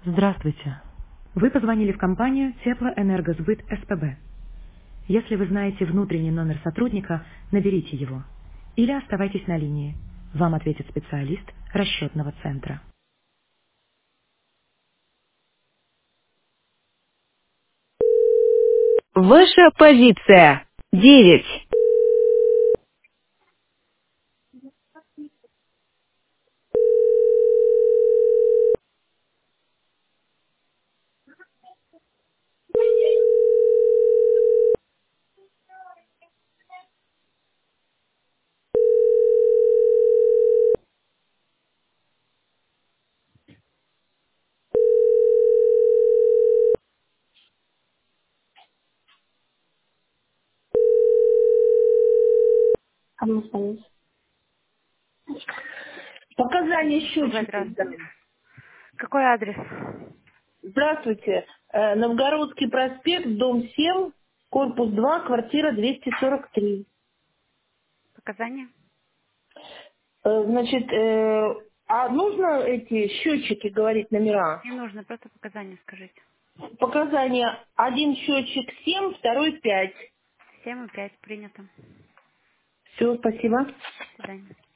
Здравствуйте. Вы позвонили в компанию Теплоэнергосбыт СПБ. Если вы знаете внутренний номер сотрудника, наберите его. Или оставайтесь на линии. Вам ответит специалист расчетного центра. Ваша позиция. 9. Показания счетчика. Здравствуйте. Какой адрес? Здравствуйте. Новгородский проспект, дом 7, корпус 2, квартира 243. Показания? А нужно эти счетчики говорить номера? Не нужно, просто показания скажите. Показания. Один счетчик 7, второй 5. 7 и 5 принято. Все, спасибо. До свидания.